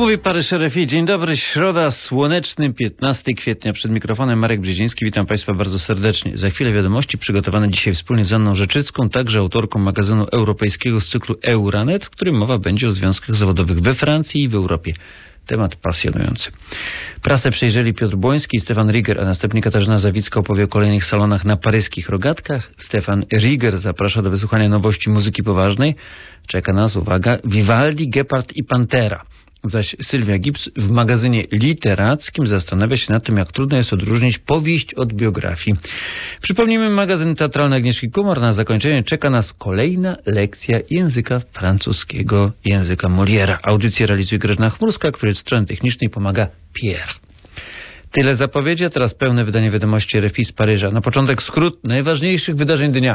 Mówi Paryż RFI. Dzień dobry, środa, słoneczny, 15 kwietnia. Przed mikrofonem Marek Brzeziński. Witam Państwa bardzo serdecznie. Za chwilę wiadomości przygotowane dzisiaj wspólnie z Anną Rzeczycką, także autorką magazynu europejskiego z cyklu Euranet, w którym mowa będzie o związkach zawodowych we Francji i w Europie. Temat pasjonujący. Prasę przejrzeli Piotr Błoński i Stefan Rieger, a następnie Katarzyna Zawicka opowie o kolejnych salonach na paryskich rogatkach. Stefan Rieger zaprasza do wysłuchania nowości muzyki poważnej. Czeka nas, uwaga, Vivaldi, Gepard i Pantera. Zaś Sylwia Gibbs w magazynie literackim zastanawia się nad tym, jak trudno jest odróżnić powieść od biografii. Przypomnijmy, magazyn teatralny Agnieszki Kumar. Na zakończenie czeka nas kolejna lekcja języka francuskiego, języka Moliera. Audycję realizuje Grażyna Chmurska, której od strony technicznej pomaga Pierre. Tyle zapowiedzi, a teraz pełne wydanie wiadomości RFI z Paryża. Na początek skrót najważniejszych wydarzeń dnia.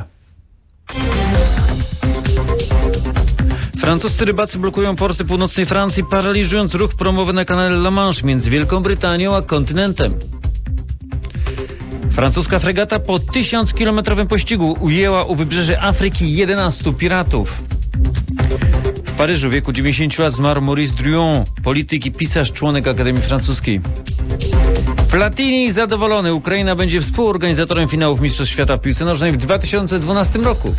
Francuscy rybacy blokują porty północnej Francji, paraliżując ruch promowy na kanale La Manche między Wielką Brytanią a kontynentem. Francuska fregata po 1000-kilometrowym pościgu ujęła u wybrzeży Afryki 11 piratów. W Paryżu w wieku 90 lat zmarł Maurice Druon, polityk i pisarz, członek Akademii Francuskiej. Platini zadowolony. Ukraina będzie współorganizatorem finałów Mistrzostw Świata w piłce nożnej w 2012 roku.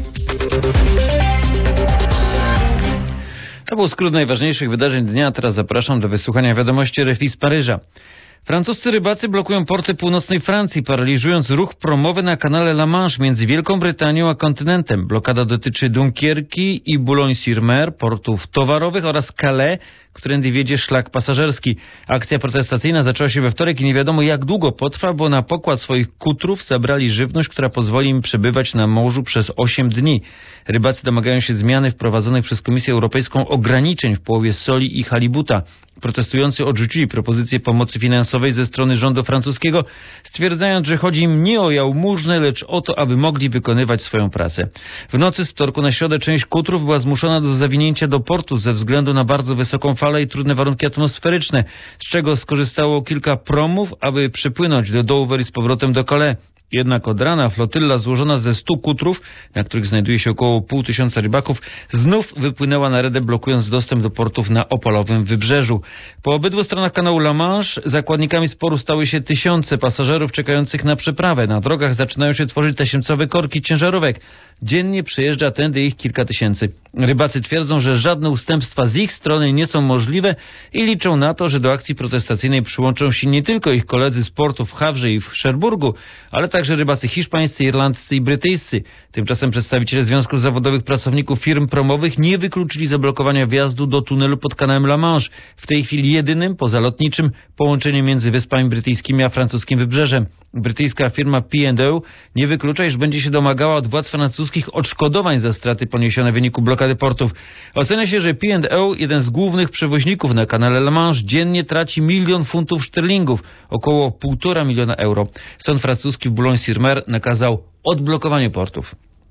To był skrót najważniejszych wydarzeń dnia. Teraz zapraszam do wysłuchania wiadomości RFI z Paryża. Francuscy rybacy blokują porty północnej Francji, paraliżując ruch promowy na kanale La Manche między Wielką Brytanią a kontynentem. Blokada dotyczy Dunkierki i Boulogne-sur-Mer, portów towarowych, oraz Calais, którędy wiedzie szlak pasażerski. Akcja protestacyjna zaczęła się we wtorek i nie wiadomo, jak długo potrwa, bo na pokład swoich kutrów zabrali żywność, która pozwoli im przebywać na morzu przez 8 dni. Rybacy domagają się zmiany wprowadzonych przez Komisję Europejską ograniczeń w połowie soli i halibuta. Protestujący odrzucili propozycję pomocy finansowej ze strony rządu francuskiego, stwierdzając, że chodzi im nie o jałmużnę, lecz o to, aby mogli wykonywać swoją pracę. W nocy z wtorku na środę część kutrów była zmuszona do zawinięcia do portu ze względu na bardzo wysoką falę i trudne warunki atmosferyczne, z czego skorzystało kilka promów, aby przypłynąć do Dover i z powrotem do Calais. Jednak od rana flotylla złożona ze 100 kutrów, na których znajduje się około 500 rybaków, znów wypłynęła na redę, blokując dostęp do portów na opalowym wybrzeżu. Po obydwu stronach kanału La Manche zakładnikami sporu stały się tysiące pasażerów czekających na przeprawę. Na drogach zaczynają się tworzyć tasiemcowe korki ciężarówek. Dziennie przejeżdża tędy ich kilka tysięcy. Rybacy twierdzą, że żadne ustępstwa z ich strony nie są możliwe i liczą na to, że do akcji protestacyjnej przyłączą się nie tylko ich koledzy z portów w Hawrze i w Cherburgu, ale także rybacy hiszpańscy, irlandzcy i brytyjscy. Tymczasem przedstawiciele Związków Zawodowych Pracowników Firm Promowych nie wykluczyli zablokowania wjazdu do tunelu pod kanałem La Manche, w tej chwili jedynym pozalotniczym połączeniem między Wyspami Brytyjskimi a francuskim wybrzeżem. Brytyjska firma P&O nie wyklucza, iż będzie się domagała od władz francuskich odszkodowań za straty poniesione w wyniku blokady portów. Ocenia się, że P&O, jeden z głównych przewoźników na kanale La Manche, dziennie traci 1 000 000 funtów szterlingów, około 1,5 miliona euro. Sąd francuski w Boulogne-sur-Mer nakazał odblokowanie portów.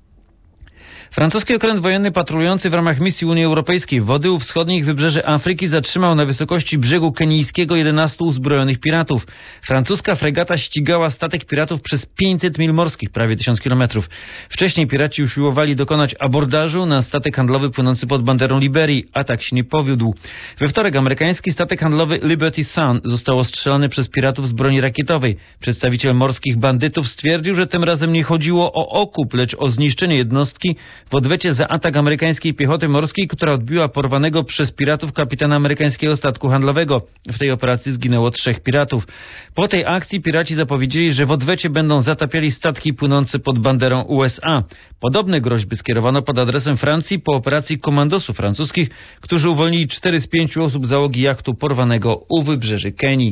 Francuski okręt wojenny patrolujący w ramach misji Unii Europejskiej w wody u wschodnich wybrzeży Afryki zatrzymał na wysokości brzegu kenijskiego 11 uzbrojonych piratów. Francuska fregata ścigała statek piratów przez 500 mil morskich, prawie 1000 kilometrów. Wcześniej piraci usiłowali dokonać abordażu na statek handlowy płynący pod banderą Liberii. Atak się nie powiódł. We wtorek amerykański statek handlowy Liberty Sun został ostrzelony przez piratów z broni rakietowej. Przedstawiciel morskich bandytów stwierdził, że tym razem nie chodziło o okup, lecz o zniszczenie jednostki w odwecie za atak amerykańskiej piechoty morskiej, która odbiła porwanego przez piratów kapitana amerykańskiego statku handlowego. W tej operacji zginęło 3 piratów. Po tej akcji piraci zapowiedzieli, że w odwecie będą zatapiali statki płynące pod banderą USA. Podobne groźby skierowano pod adresem Francji po operacji komandosów francuskich, którzy uwolnili 4 z 5 osób załogi jachtu porwanego u wybrzeży Kenii.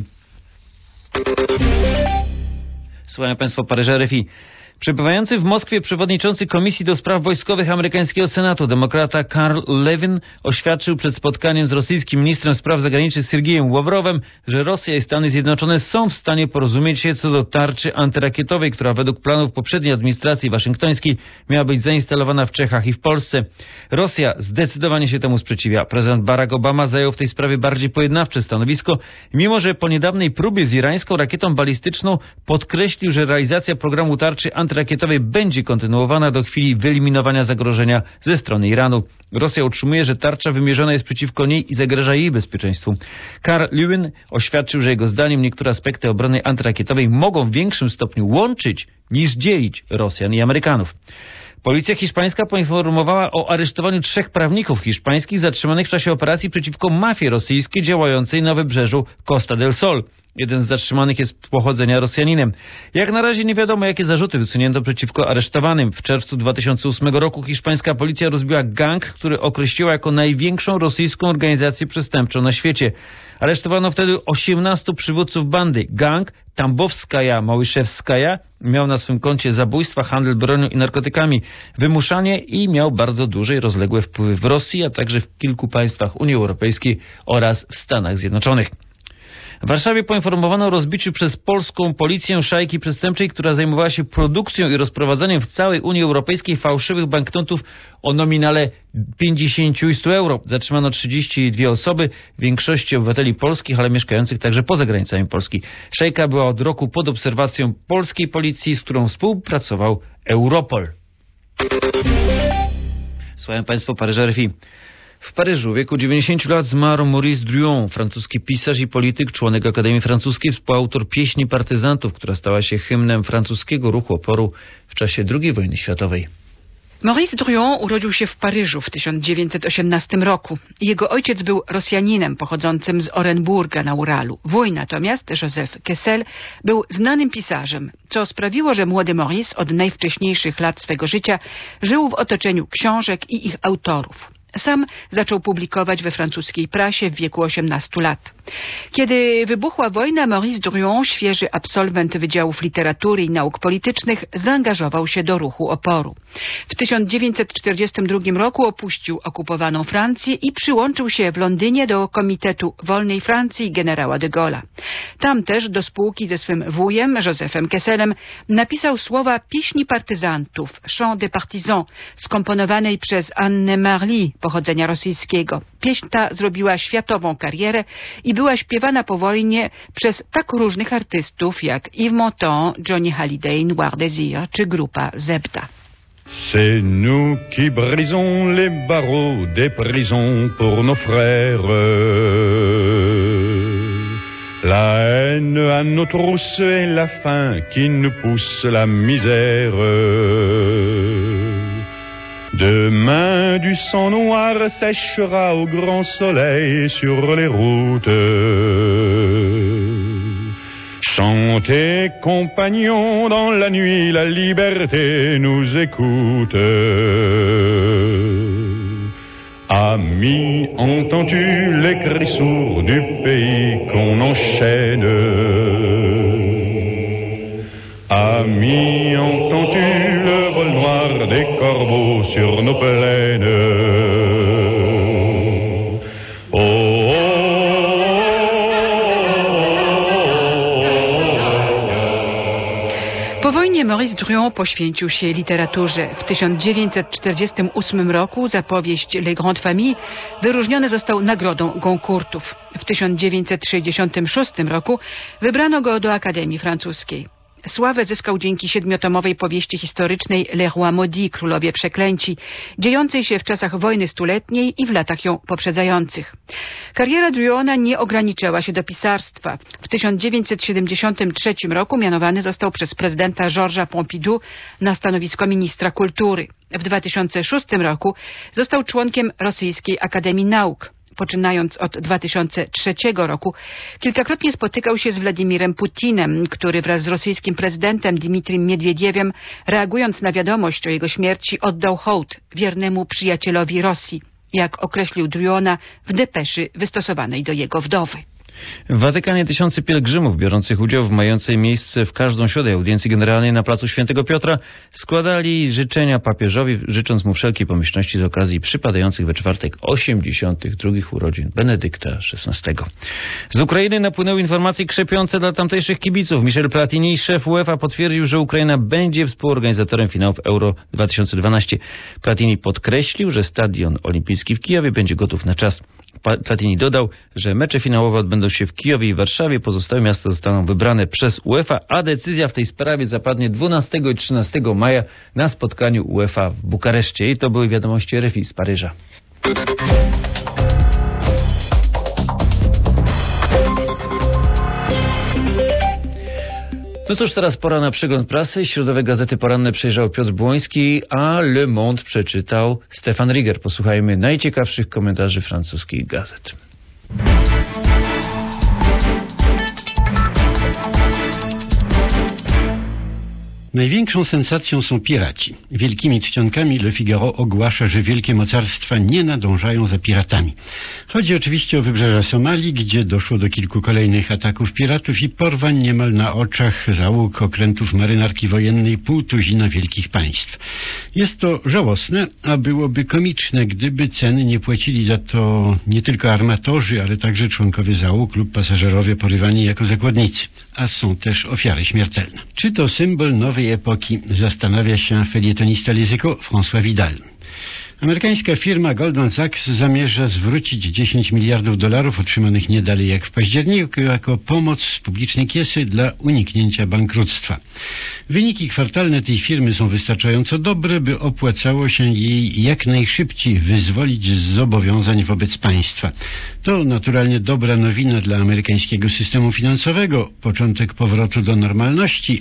Słuchają Państwo Paryża RFI. Przebywający w Moskwie przewodniczący Komisji do Spraw Wojskowych amerykańskiego Senatu, demokrata Carl Levin, oświadczył przed spotkaniem z rosyjskim ministrem spraw zagranicznych Sergiejem Ławrowem, że Rosja i Stany Zjednoczone są w stanie porozumieć się co do tarczy antyrakietowej, która według planów poprzedniej administracji waszyngtońskiej miała być zainstalowana w Czechach i w Polsce. Rosja zdecydowanie się temu sprzeciwia. Prezydent Barack Obama zajął w tej sprawie bardziej pojednawcze stanowisko, mimo że po niedawnej próbie z irańską rakietą balistyczną podkreślił, że realizacja programu tarczy antyrakietowej antyrakietowej będzie kontynuowana do chwili wyeliminowania zagrożenia ze strony Iranu. Rosja utrzymuje, że tarcza wymierzona jest przeciwko niej i zagraża jej bezpieczeństwu. Karl Lewin oświadczył, że jego zdaniem niektóre aspekty obrony antyrakietowej mogą w większym stopniu łączyć niż dzielić Rosjan i Amerykanów. Policja hiszpańska poinformowała o aresztowaniu 3 prawników hiszpańskich zatrzymanych w czasie operacji przeciwko mafii rosyjskiej działającej na wybrzeżu Costa del Sol. Jeden z zatrzymanych jest pochodzenia Rosjaninem. Jak na razie nie wiadomo, jakie zarzuty wysunięto przeciwko aresztowanym. W czerwcu 2008 roku hiszpańska policja rozbiła gang, który określiła jako największą rosyjską organizację przestępczą na świecie. Aresztowano wtedy 18 przywódców bandy. Gang Tambowskaja Małyszewskaja miał na swym koncie zabójstwa, handel bronią i narkotykami, wymuszanie i miał bardzo duże i rozległe wpływy w Rosji, a także w kilku państwach Unii Europejskiej oraz w Stanach Zjednoczonych. W Warszawie poinformowano o rozbiciu przez polską policję szajki przestępczej, która zajmowała się produkcją i rozprowadzaniem w całej Unii Europejskiej fałszywych banknotów o nominale 50 i 100 euro. Zatrzymano 32 osoby, w większości obywateli polskich, ale mieszkających także poza granicami Polski. Szajka była od roku pod obserwacją polskiej policji, z którą współpracował Europol. Słuchają Państwo Paryża RFI. W Paryżu w wieku 90 lat zmarł Maurice Druon, francuski pisarz i polityk, członek Akademii Francuskiej, współautor pieśni partyzantów, która stała się hymnem francuskiego ruchu oporu w czasie II wojny światowej. Maurice Druon urodził się w Paryżu w 1918 roku. Jego ojciec był Rosjaninem pochodzącym z Orenburga na Uralu. Wuj natomiast, Joseph Kessel, był znanym pisarzem, co sprawiło, że młody Maurice od najwcześniejszych lat swego życia żył w otoczeniu książek i ich autorów. Sam zaczął publikować we francuskiej prasie w wieku 18 lat. Kiedy wybuchła wojna, Maurice Druon, świeży absolwent Wydziałów Literatury i Nauk Politycznych, zaangażował się do ruchu oporu. W 1942 roku opuścił okupowaną Francję i przyłączył się w Londynie do Komitetu Wolnej Francji generała de Gaulle'a. Tam też do spółki ze swym wujem, Josephem Kesselem, napisał słowa pieśni partyzantów, Chant des Partisans, skomponowanej przez Annę Marly, pochodzenia rosyjskiego. Pieśń ta zrobiła światową karierę i była śpiewana po wojnie przez tak różnych artystów jak Yves Montand, Johnny Hallyday, Noir Désir czy grupa Zebda. C'est nous qui brisons les barreaux des prisons pour nos frères. La haine à nos trousses et la faim qui nous pousse la misère. Demain du sang noir séchera au grand soleil sur les routes. Chantez, compagnons, dans la nuit, la liberté nous écoute. Amis, entends-tu les cris sourds du pays qu'on enchaîne? Amis, entends-tu le vol noir des corbeaux sur nos plaines? Po wojnie Maurice Druon poświęcił się literaturze. W 1948 roku za powieść Les Grandes Familles wyróżniony został nagrodą Goncourtów. W 1966 roku wybrano go do Akademii Francuskiej. Sławę zyskał dzięki 7-tomowej powieści historycznej Les Rois Maudits, Królowie Przeklęci, dziejącej się w czasach wojny stuletniej i w latach ją poprzedzających. Kariera Druona nie ograniczała się do pisarstwa. W 1973 roku mianowany został przez prezydenta Georgesa Pompidou na stanowisko ministra kultury. W 2006 roku został członkiem Rosyjskiej Akademii Nauk. Poczynając od 2003 roku, kilkakrotnie spotykał się z Władimirem Putinem, który wraz z rosyjskim prezydentem Dmitrijem Miedwiediewem, reagując na wiadomość o jego śmierci, oddał hołd wiernemu przyjacielowi Rosji, jak określił Druona w depeszy wystosowanej do jego wdowy. W Watykanie tysiące pielgrzymów biorących udział w mającej miejsce w każdą środę audiencji generalnej na placu Świętego Piotra składali życzenia papieżowi, życząc mu wszelkiej pomyślności z okazji przypadających we czwartek 82. urodzin Benedykta XVI. Z Ukrainy napłynęły informacje krzepiące dla tamtejszych kibiców. Michel Platini, szef UEFA, potwierdził, że Ukraina będzie współorganizatorem finałów Euro 2012. Platini podkreślił, że stadion olimpijski w Kijowie będzie gotów na czas. Platini dodał, że mecze finałowe odbędą się w Kijowie i Warszawie, pozostałe miasta zostaną wybrane przez UEFA, a decyzja w tej sprawie zapadnie 12 i 13 maja na spotkaniu UEFA w Bukareszcie. I to były wiadomości RFI z Paryża. No cóż, teraz pora na przegląd prasy. Środowe gazety poranne przejrzał Piotr Błoński, a Le Monde przeczytał Stefan Rieger. Posłuchajmy najciekawszych komentarzy francuskich gazet. Największą sensacją są piraci. Wielkimi czcionkami Le Figaro ogłasza, że wielkie mocarstwa nie nadążają za piratami. Chodzi oczywiście o wybrzeża Somalii, gdzie doszło do kilku kolejnych ataków piratów i porwań niemal na oczach załóg okrętów marynarki wojennej półtuzina wielkich państw. Jest to żałosne, a byłoby komiczne, gdyby ceny nie płacili za to nie tylko armatorzy, ale także członkowie załóg lub pasażerowie porywani jako zakładnicy, a są też ofiary śmiertelne. Czy to symbol nowej epoki, zastanawia się felietonista Les Echos François Vidal. Amerykańska firma Goldman Sachs zamierza zwrócić $10 miliardów otrzymanych nie dalej jak w październiku jako pomoc z publicznej kiesy dla uniknięcia bankructwa. Wyniki kwartalne tej firmy są wystarczająco dobre, by opłacało się jej jak najszybciej wyzwolić z zobowiązań wobec państwa. To naturalnie dobra nowina dla amerykańskiego systemu finansowego, początek powrotu do normalności,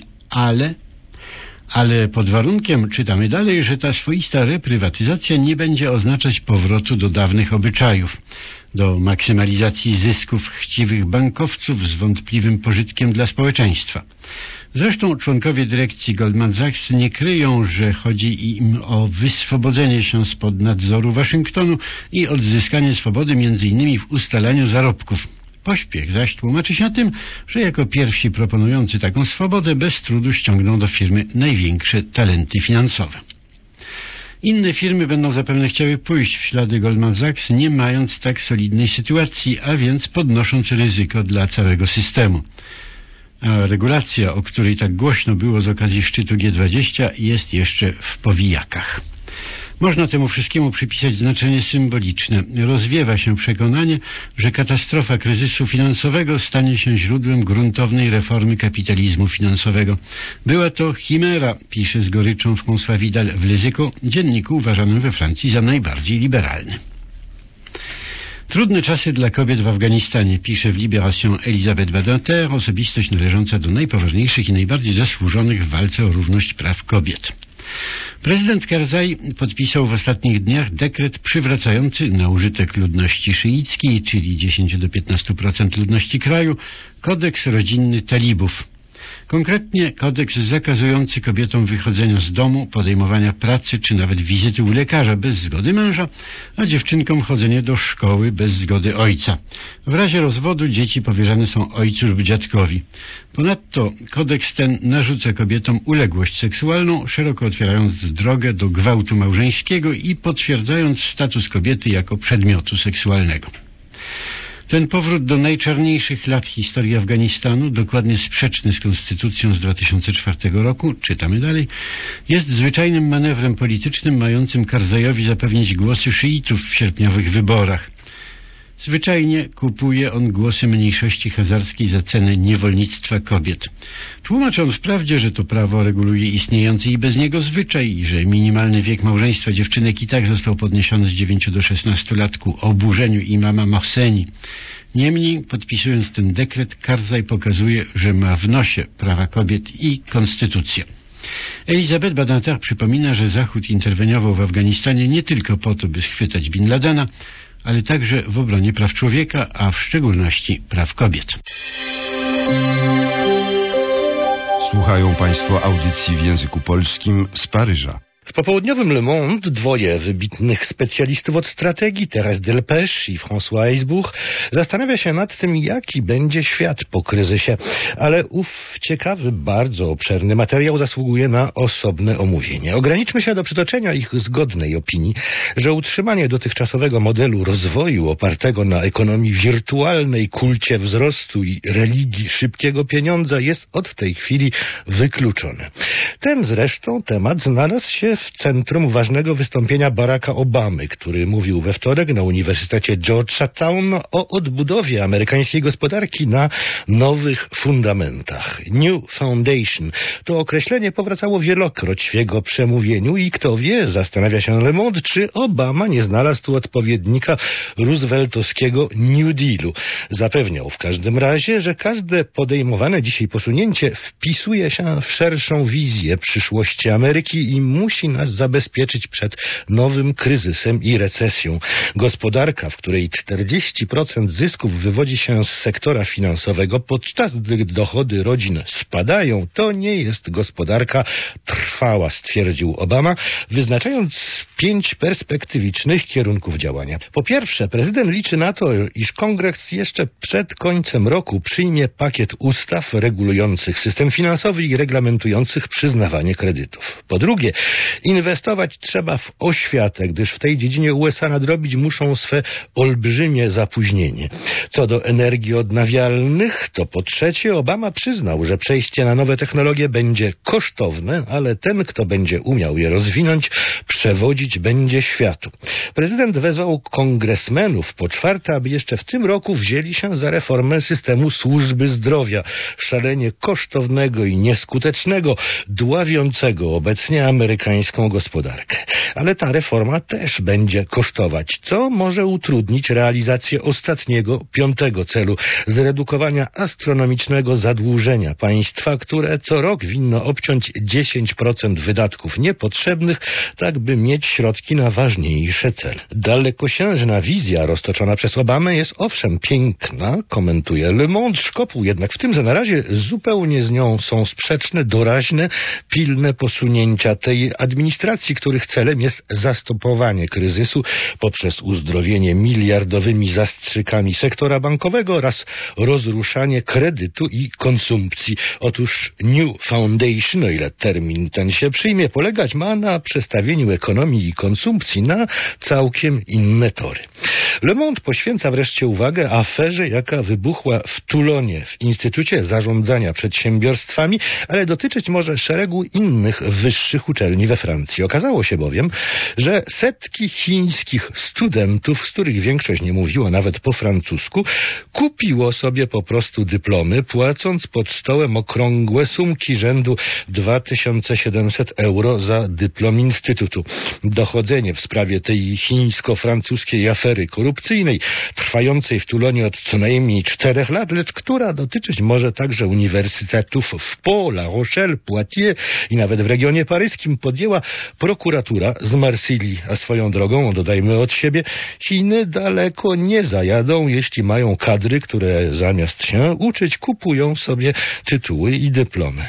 ale pod warunkiem, czytamy dalej, że ta swoista reprywatyzacja nie będzie oznaczać powrotu do dawnych obyczajów, do maksymalizacji zysków chciwych bankowców z wątpliwym pożytkiem dla społeczeństwa. Zresztą członkowie dyrekcji Goldman Sachs nie kryją, że chodzi im o wyswobodzenie się spod nadzoru Waszyngtonu i odzyskanie swobody m.in. w ustalaniu zarobków. Pośpiech zaś tłumaczy się tym, że jako pierwsi proponujący taką swobodę bez trudu ściągną do firmy największe talenty finansowe. Inne firmy będą zapewne chciały pójść w ślady Goldman Sachs, nie mając tak solidnej sytuacji, a więc podnosząc ryzyko dla całego systemu. A regulacja, o której tak głośno było z okazji szczytu G20, jest jeszcze w powijakach. Można temu wszystkiemu przypisać znaczenie symboliczne. Rozwiewa się przekonanie, że katastrofa kryzysu finansowego stanie się źródłem gruntownej reformy kapitalizmu finansowego. Była to chimera, pisze z goryczą François Vidal w Les Echos, dzienniku uważanym we Francji za najbardziej liberalny. Trudne czasy dla kobiet w Afganistanie, pisze w Libération Elisabeth Badinter, osobistość należąca do najpoważniejszych i najbardziej zasłużonych w walce o równość praw kobiet. Prezydent Karzai podpisał w ostatnich dniach dekret przywracający na użytek ludności szyickiej, czyli 10-15% ludności kraju, kodeks rodzinny talibów. Konkretnie kodeks zakazujący kobietom wychodzenia z domu, podejmowania pracy czy nawet wizyty u lekarza bez zgody męża, a dziewczynkom chodzenie do szkoły bez zgody ojca. W razie rozwodu dzieci powierzane są ojcu lub dziadkowi. Ponadto kodeks ten narzuca kobietom uległość seksualną, szeroko otwierając drogę do gwałtu małżeńskiego i potwierdzając status kobiety jako przedmiotu seksualnego. Ten powrót do najczarniejszych lat historii Afganistanu, dokładnie sprzeczny z konstytucją z 2004 roku, czytamy dalej, jest zwyczajnym manewrem politycznym mającym Karzajowi zapewnić głosy szyitów w sierpniowych wyborach. Zwyczajnie kupuje on głosy mniejszości chazarskiej za cenę niewolnictwa kobiet. Tłumaczy on wprawdzie, że to prawo reguluje istniejący i bez niego zwyczaj i że minimalny wiek małżeństwa dziewczynek i tak został podniesiony z 9 do 16 lat ku oburzeniu imama Mohseni. Niemniej, podpisując ten dekret, Karzai pokazuje, że ma w nosie prawa kobiet i konstytucję. Elisabeth Badinter przypomina, że Zachód interweniował w Afganistanie nie tylko po to, by schwytać Bin Ladena, ale także w obronie praw człowieka, a w szczególności praw kobiet. Słuchają Państwo audycji w języku polskim z Paryża. W popołudniowym Le Monde dwoje wybitnych specjalistów od strategii, Thérèse Delpech i François Heisbourg, zastanawia się nad tym, jaki będzie świat po kryzysie. Ale ów ciekawy, bardzo obszerny materiał zasługuje na osobne omówienie. Ograniczmy się do przytoczenia ich zgodnej opinii, że utrzymanie dotychczasowego modelu rozwoju opartego na ekonomii wirtualnej, kulcie wzrostu i religii szybkiego pieniądza jest od tej chwili wykluczone. Ten zresztą temat znalazł się właśnie w centrum ważnego wystąpienia Baracka Obamy, który mówił we wtorek na Uniwersytecie Georgetown o odbudowie amerykańskiej gospodarki na nowych fundamentach. New Foundation to określenie powracało wielokroć w jego przemówieniu i kto wie, zastanawia się Le Monde, czy Obama nie znalazł tu odpowiednika rooseveltowskiego New Dealu. Zapewniał w każdym razie, że każde podejmowane dzisiaj posunięcie wpisuje się w szerszą wizję przyszłości Ameryki i musi nas zabezpieczyć przed nowym kryzysem i recesją. Gospodarka, w której 40% zysków wywodzi się z sektora finansowego, podczas gdy dochody rodzin spadają, to nie jest gospodarka trwała, stwierdził Obama, wyznaczając 5 perspektywicznych kierunków działania. Po pierwsze, prezydent liczy na to, iż Kongres jeszcze przed końcem roku przyjmie pakiet ustaw regulujących system finansowy i reglamentujących przyznawanie kredytów. Po drugie, inwestować trzeba w oświatę, gdyż w tej dziedzinie USA nadrobić muszą swe olbrzymie zapóźnienie. Co do energii odnawialnych, to po trzecie Obama przyznał, że przejście na nowe technologie będzie kosztowne, ale ten, kto będzie umiał je rozwinąć, przewodzić będzie światu. Prezydent wezwał kongresmenów po czwarte, aby jeszcze w tym roku wzięli się za reformę systemu służby zdrowia, szalenie kosztownego i nieskutecznego, dławiącego obecnie amerykańską gospodarkę. Ale ta reforma też będzie kosztować, co może utrudnić realizację ostatniego, 5. celu, zredukowania astronomicznego zadłużenia państwa, które co rok winno obciąć 10% wydatków niepotrzebnych, tak by mieć środki na ważniejsze cele. Dalekosiężna wizja roztoczona przez Obamę jest owszem piękna, komentuje Le Monde, szkopuł jednak w tym, że na razie zupełnie z nią są sprzeczne, doraźne, pilne posunięcia tej administracji, których celem jest zastopowanie kryzysu poprzez uzdrowienie miliardowymi zastrzykami sektora bankowego oraz rozruszanie kredytu i konsumpcji. Otóż New Foundation, o ile termin ten się przyjmie, polegać ma na przestawieniu ekonomii i konsumpcji na całkiem inne tory. Le Monde poświęca wreszcie uwagę aferze, jaka wybuchła w Toulonie, w Instytucie Zarządzania Przedsiębiorstwami, ale dotyczyć może szeregu innych wyższych uczelni we Francji. Okazało się bowiem, że setki chińskich studentów, z których większość nie mówiła nawet po francusku, kupiło sobie po prostu dyplomy, płacąc pod stołem okrągłe sumki rzędu 2700 euro za dyplom Instytutu. Dochodzenie w sprawie tej chińsko-francuskiej afery korupcyjnej, trwającej w Toulonie od co najmniej 4 lat, lecz która dotyczyć może także uniwersytetów w Pau, La Rochelle, Poitiers i nawet w regionie paryskim, podjęła prokuratura z Marsylii. A swoją drogą, dodajmy od siebie, Chiny daleko nie zajadą, jeśli mają kadry, które zamiast się uczyć, kupują sobie tytuły i dyplomy.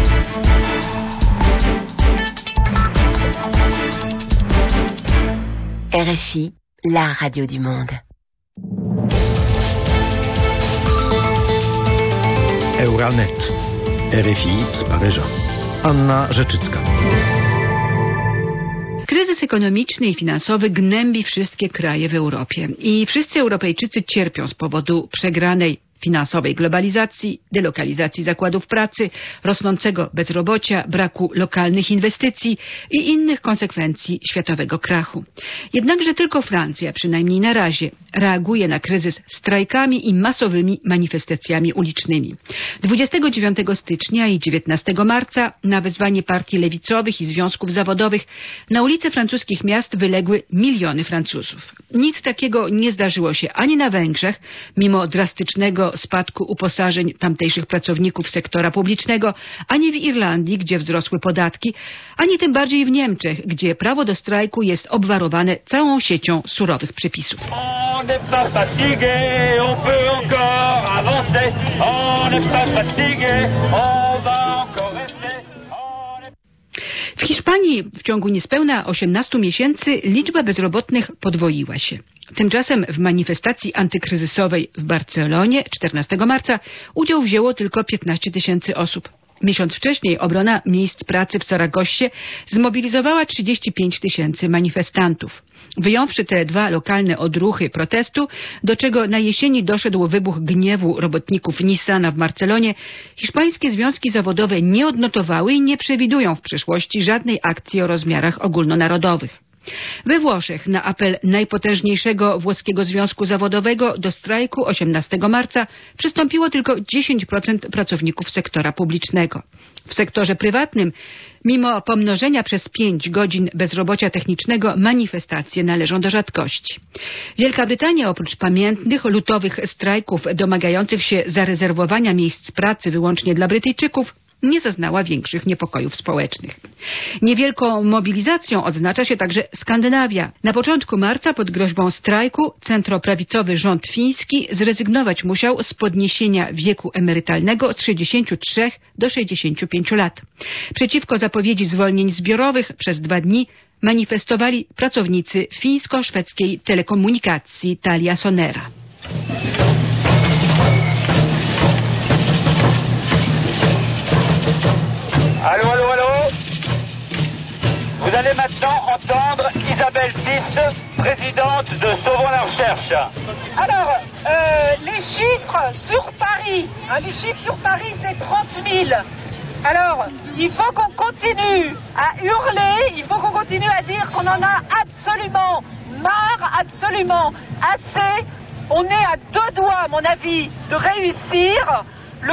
RFI, la radio du monde. Euranet. RFI z Paryża. Anna Rzeczycka. Kryzys ekonomiczny i finansowy gnębi wszystkie kraje w Europie i wszyscy Europejczycy cierpią z powodu przegranej finansowej globalizacji, delokalizacji zakładów pracy, rosnącego bezrobocia, braku lokalnych inwestycji i innych konsekwencji światowego krachu. Jednakże tylko Francja, przynajmniej na razie, reaguje na kryzys strajkami i masowymi manifestacjami ulicznymi. 29 stycznia i 19 marca na wezwanie partii lewicowych i związków zawodowych na ulice francuskich miast wyległy miliony Francuzów. Nic takiego nie zdarzyło się ani na Węgrzech, mimo drastycznego spadku uposażeń tamtejszych pracowników sektora publicznego, ani w Irlandii, gdzie wzrosły podatki, ani tym bardziej w Niemczech, gdzie prawo do strajku jest obwarowane całą siecią surowych przepisów. W Hiszpanii w ciągu niespełna 18 miesięcy liczba bezrobotnych podwoiła się. Tymczasem w manifestacji antykryzysowej w Barcelonie 14 marca udział wzięło tylko 15 000 osób. Miesiąc wcześniej obrona miejsc pracy w Saragossie zmobilizowała 35 000 manifestantów. Wyjąwszy te 2 lokalne odruchy protestu, do czego na jesieni doszedł wybuch gniewu robotników Nissana w Barcelonie, hiszpańskie związki zawodowe nie odnotowały i nie przewidują w przyszłości żadnej akcji o rozmiarach ogólnonarodowych. We Włoszech na apel najpotężniejszego włoskiego związku zawodowego do strajku 18 marca przystąpiło tylko 10% pracowników sektora publicznego. W sektorze prywatnym, mimo pomnożenia przez 5 godzin bezrobocia technicznego, manifestacje należą do rzadkości. Wielka Brytania oprócz pamiętnych, lutowych strajków domagających się zarezerwowania miejsc pracy wyłącznie dla Brytyjczyków, nie zaznała większych niepokojów społecznych. Niewielką mobilizacją odznacza się także Skandynawia. Na początku marca pod groźbą strajku centroprawicowy rząd fiński zrezygnować musiał z podniesienia wieku emerytalnego z 63 do 65 lat. Przeciwko zapowiedzi zwolnień zbiorowych przez 2 dni manifestowali pracownicy fińsko-szwedzkiej telekomunikacji Telia Sonera. Allô, allô, allô. Vous allez maintenant entendre Isabelle Tisse, présidente de Sauvons la Recherche. Alors, les chiffres sur Paris, les chiffres sur Paris, c'est 30 000. Alors, il faut qu'on continue à hurler, il faut qu'on continue à dire qu'on en a absolument marre, absolument assez. On est à 2 doigts, à mon avis, de réussir.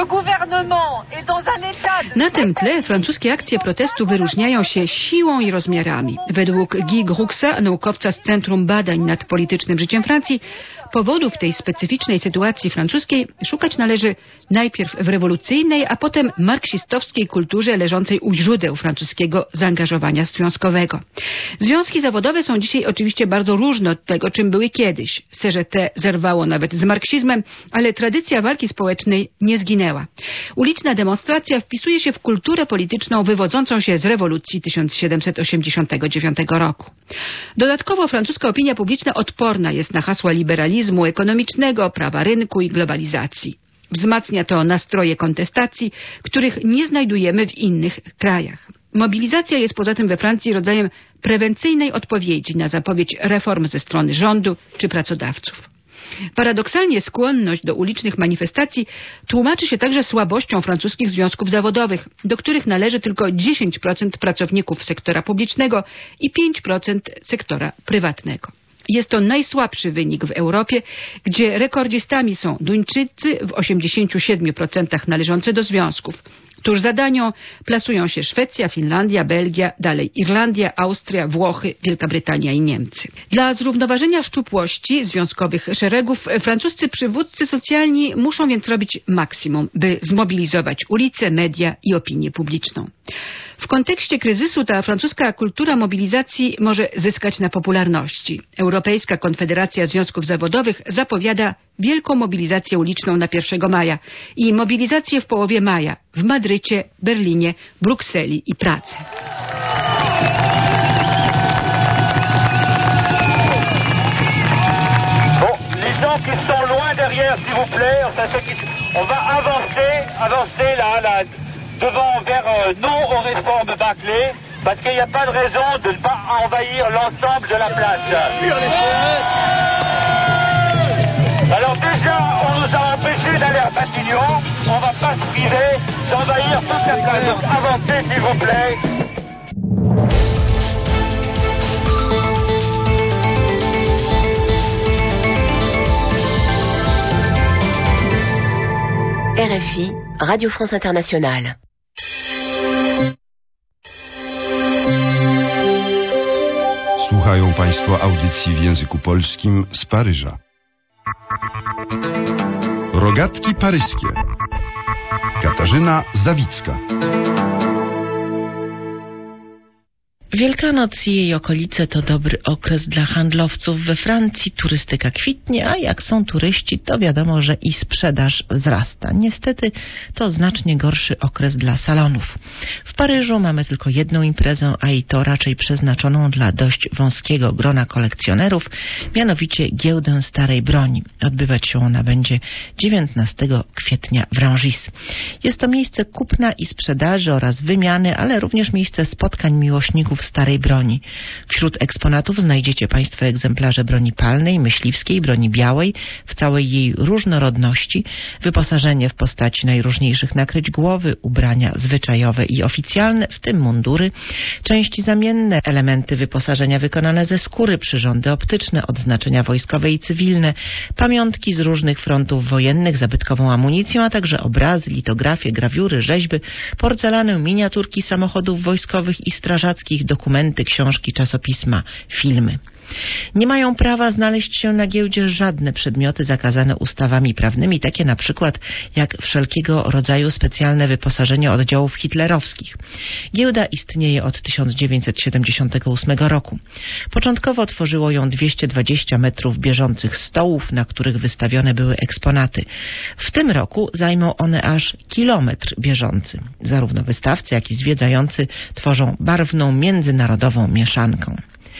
Na tym tle francuskie akcje protestu wyróżniają się siłą i rozmiarami. Według Guy Gruxa, naukowca z Centrum Badań nad Politycznym Życiem Francji, powodów tej specyficznej sytuacji francuskiej szukać należy najpierw w rewolucyjnej, a potem marksistowskiej kulturze leżącej u źródeł francuskiego zaangażowania związkowego. Związki zawodowe są dzisiaj oczywiście bardzo różne od tego, czym były kiedyś. CGT zerwało nawet z marksizmem, ale tradycja walki społecznej nie zginęła. Uliczna demonstracja wpisuje się w kulturę polityczną wywodzącą się z rewolucji 1789 roku. Dodatkowo francuska opinia publiczna odporna jest na hasła liberalizmu ekonomicznego, prawa rynku i globalizacji. Wzmacnia to nastroje kontestacji, których nie znajdujemy w innych krajach. Mobilizacja jest poza tym we Francji rodzajem prewencyjnej odpowiedzi na zapowiedź reform ze strony rządu czy pracodawców. Paradoksalnie skłonność do ulicznych manifestacji tłumaczy się także słabością francuskich związków zawodowych, do których należy tylko 10% pracowników sektora publicznego i 5% sektora prywatnego. Jest to najsłabszy wynik w Europie, gdzie rekordzistami są Duńczycy w 87% należące do związków. Tuż za Danią plasują się Szwecja, Finlandia, Belgia, dalej Irlandia, Austria, Włochy, Wielka Brytania i Niemcy. Dla zrównoważenia szczupłości związkowych szeregów francuscy przywódcy socjalni muszą więc robić maksimum, by zmobilizować ulice, media i opinię publiczną. W kontekście kryzysu ta francuska kultura mobilizacji może zyskać na popularności. Europejska Konfederacja Związków Zawodowych zapowiada wielką mobilizację uliczną na 1 maja i mobilizację w połowie maja w Madrycie, Berlinie, Brukseli i Pradze. Bon, les gens qui sont loin derrière, s'il vous plaît, on va avancer là, devant vers non aux réformes bâclées, parce qu'il n'y a pas de raison de ne pas envahir l'ensemble de la place. Alors déjà, on nous a empêchés d'aller à Matignon, on ne va pas se priver d'envahir toute la place. Donc avancez, s'il vous plaît. RFI, Radio France Internationale. Słuchają Państwo audycji w języku polskim z Paryża. Rogatki paryskie. Katarzyna Zawicka. Wielkanoc i jej okolice to dobry okres dla handlowców we Francji. Turystyka kwitnie, a jak są turyści, to wiadomo, że i sprzedaż wzrasta. Niestety to znacznie gorszy okres dla salonów. W Paryżu mamy tylko jedną imprezę, a i to raczej przeznaczoną dla dość wąskiego grona kolekcjonerów, mianowicie giełdę starej broni. Odbywać się ona będzie 19 kwietnia w Rungis. Jest to miejsce kupna i sprzedaży oraz wymiany, ale również miejsce spotkań miłośników starej broni. Wśród eksponatów znajdziecie Państwo egzemplarze broni palnej, myśliwskiej, broni białej w całej jej różnorodności, wyposażenie w postaci najróżniejszych nakryć głowy, ubrania zwyczajowe i oficjalne, w tym mundury, części zamienne, elementy wyposażenia wykonane ze skóry, przyrządy optyczne, odznaczenia wojskowe i cywilne, pamiątki z różnych frontów wojennych, zabytkową amunicją, a także obrazy, litografie, grawiury, rzeźby, porcelanę, miniaturki samochodów wojskowych i strażackich, dokumenty, książki, czasopisma, filmy. Nie mają prawa znaleźć się na giełdzie żadne przedmioty zakazane ustawami prawnymi, takie na przykład jak wszelkiego rodzaju specjalne wyposażenie oddziałów hitlerowskich. Giełda istnieje od 1978 roku. Początkowo tworzyło ją 220 metrów bieżących stołów, na których wystawione były eksponaty. W tym roku zajmą one aż kilometr bieżący. Zarówno wystawcy, jak i zwiedzający tworzą barwną, międzynarodową mieszankę.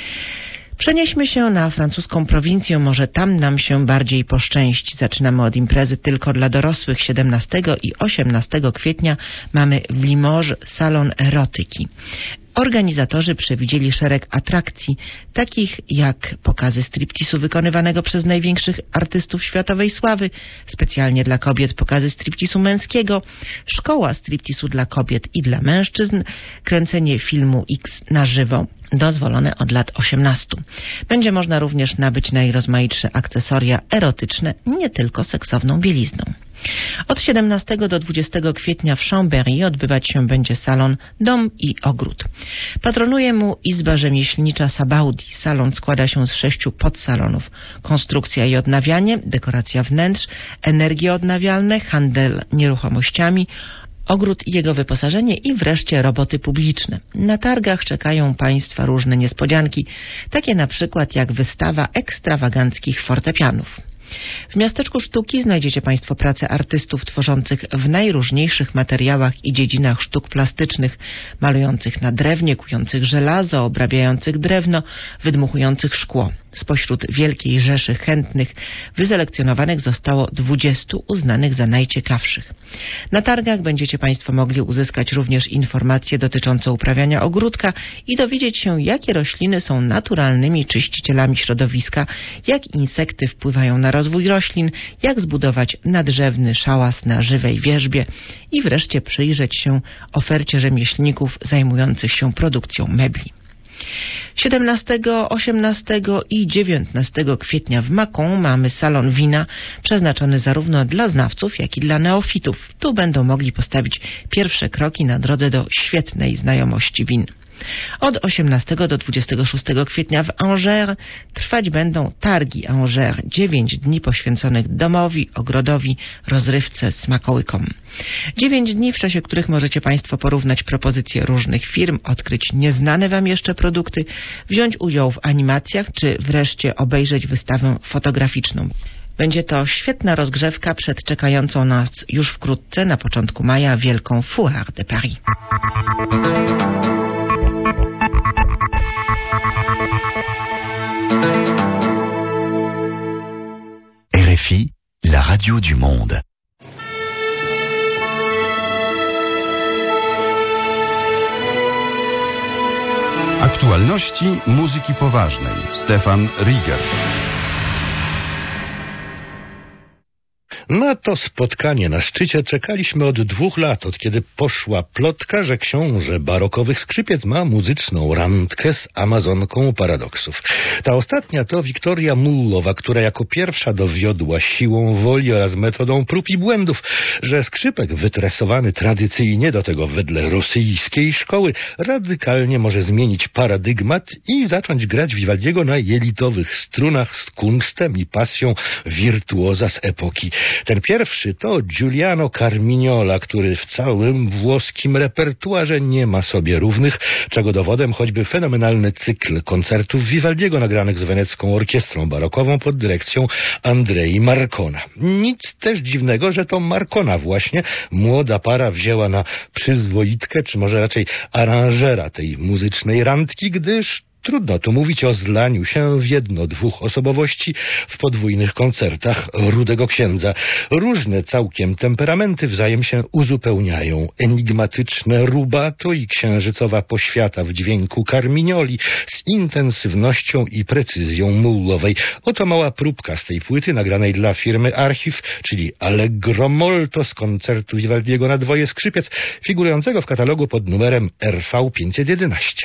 Przenieśmy się na francuską prowincję, może tam nam się bardziej poszczęści. Zaczynamy od imprezy tylko dla dorosłych. 17 i 18 kwietnia mamy w Limoges salon erotyki. Organizatorzy przewidzieli szereg atrakcji, takich jak pokazy striptisu wykonywanego przez największych artystów światowej sławy, specjalnie dla kobiet pokazy striptisu męskiego, szkoła striptisu dla kobiet i dla mężczyzn, kręcenie filmu X na żywo, dozwolone od lat 18. Będzie można również nabyć najrozmaitsze akcesoria erotyczne, nie tylko seksowną bielizną. Od 17 do 20 kwietnia w Chambéry odbywać się będzie salon Dom i Ogród. Patronuje mu Izba Rzemieślnicza Sabaudi. Salon składa się z 6 podsalonów. Konstrukcja i odnawianie, dekoracja wnętrz, energie odnawialne, handel nieruchomościami, ogród i jego wyposażenie i wreszcie roboty publiczne. Na targach czekają Państwa różne niespodzianki, takie na przykład jak wystawa ekstrawaganckich fortepianów. W Miasteczku Sztuki znajdziecie Państwo prace artystów tworzących w najróżniejszych materiałach i dziedzinach sztuk plastycznych, malujących na drewnie, kujących żelazo, obrabiających drewno, wydmuchujących szkło. Spośród wielkiej rzeszy chętnych wyselekcjonowanych zostało 20 uznanych za najciekawszych. Na targach będziecie Państwo mogli uzyskać również informacje dotyczące uprawiania ogródka i dowiedzieć się, jakie rośliny są naturalnymi czyścicielami środowiska, jak insekty wpływają na rozwój roślin, jak zbudować nadrzewny szałas na żywej wierzbie i wreszcie przyjrzeć się ofercie rzemieślników zajmujących się produkcją mebli. 17, 18 i 19 kwietnia w Mâcon mamy salon wina przeznaczony zarówno dla znawców, jak i dla neofitów. Tu będą mogli postawić pierwsze kroki na drodze do świetnej znajomości win. Od 18 do 26 kwietnia w Angers trwać będą targi Angers, 9 dni poświęconych domowi, ogrodowi, rozrywce, smakołykom. 9 dni, w czasie których możecie Państwo porównać propozycje różnych firm, odkryć nieznane Wam jeszcze produkty, wziąć udział w animacjach, czy wreszcie obejrzeć wystawę fotograficzną. Będzie to świetna rozgrzewka przed czekającą nas już wkrótce, na początku maja, wielką Foire de Paris. RFI, la radio du monde. Aktualności muzyki poważnej. Stefan Rieger. Na to spotkanie na szczycie czekaliśmy od 2 lat, od kiedy poszła plotka, że książę barokowych skrzypiec ma muzyczną randkę z amazonką paradoksów. Ta ostatnia to Wiktoria Mullowa, która jako pierwsza dowiodła siłą woli oraz metodą prób i błędów, że skrzypek wytresowany tradycyjnie, do tego wedle rosyjskiej szkoły, radykalnie może zmienić paradygmat i zacząć grać Vivaldiego na jelitowych strunach z kunstem i pasją wirtuoza z epoki. Ten pierwszy to Giuliano Carmignola, który w całym włoskim repertuarze nie ma sobie równych, czego dowodem choćby fenomenalny cykl koncertów Vivaldiego nagranych z wenecką orkiestrą barokową pod dyrekcją Andrei Marcona. Nic też dziwnego, że to Marcona właśnie młoda para wzięła na przyzwoitkę, czy może raczej aranżera tej muzycznej randki, gdyż trudno tu mówić o zlaniu się w jedno-dwóch osobowości w podwójnych koncertach Rudego Księdza. Różne całkiem temperamenty wzajem się uzupełniają. Enigmatyczne rubato i księżycowa poświata w dźwięku Carmignoli z intensywnością i precyzją mułowej. Oto mała próbka z tej płyty nagranej dla firmy Archiv, czyli Allegro Molto z koncertu Vivaldiego na dwoje skrzypiec, figurującego w katalogu pod numerem RV 511.